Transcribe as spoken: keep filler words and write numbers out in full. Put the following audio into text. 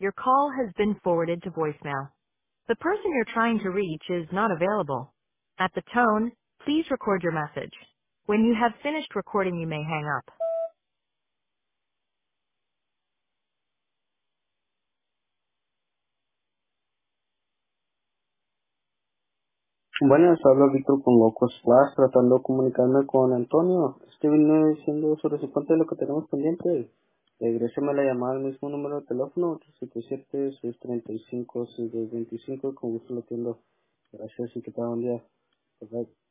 Your call has been forwarded to voicemail. The person you're trying to reach is not available. At the tone, please record your message. When you have finished recording, you may hang up. Buenas, habla Víctor con Locos Plus, tratando de comunicarme con Antonio. Este vino diciendo sobre su cuenta de lo que tenemos pendiente. Regréseme la llamada al mismo número de teléfono, ocho siete siete, seis tres cinco, seis dos dos cinco, con gusto lo atiendo. Gracias y que tenga un día. Bye.